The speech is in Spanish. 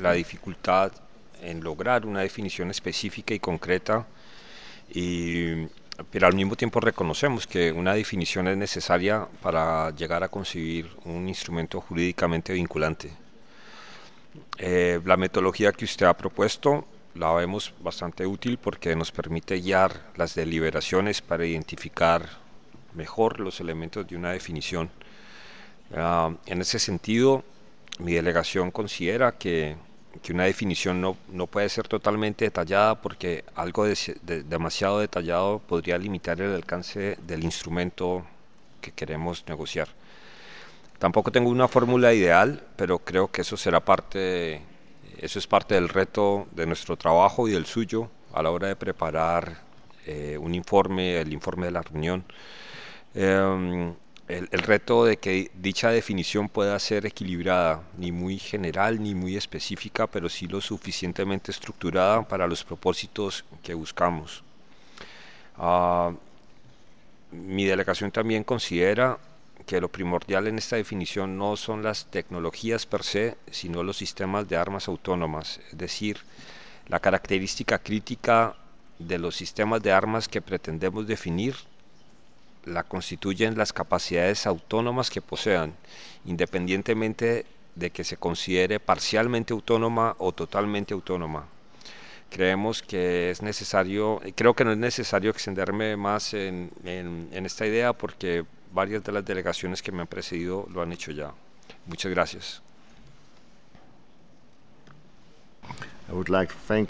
la dificultad en lograr una definición específica y concreta, y, pero al mismo tiempo reconocemos que una definición es necesaria para llegar a concebir un instrumento jurídicamente vinculante. La metodología que usted ha propuesto la vemos bastante útil porque nos permite guiar las deliberaciones para identificar mejor los elementos de una definición. En ese sentido, mi delegación considera que una definición no puede ser totalmente detallada porque algo demasiado detallado podría limitar el alcance del instrumento que queremos negociar. Tampoco tengo una fórmula ideal, pero creo que eso es parte del reto de nuestro trabajo y del suyo a la hora de preparar un informe, el informe de la reunión. El reto de que dicha definición pueda ser equilibrada, ni muy general ni muy específica, pero sí lo suficientemente estructurada para los propósitos que buscamos. Ah, Mi delegación también considera que lo primordial en esta definición no son las tecnologías per se, sino los sistemas de armas autónomas, es decir, la característica crítica de los sistemas de armas que pretendemos definir la constituyen las capacidades autónomas que posean, independientemente de que se considere parcialmente autónoma o totalmente autónoma. Creemos que es necesario, creo que no es necesario extenderme más en esta idea porque varias de las delegaciones que me han precedido lo han hecho ya. Muchas gracias. I would like to thank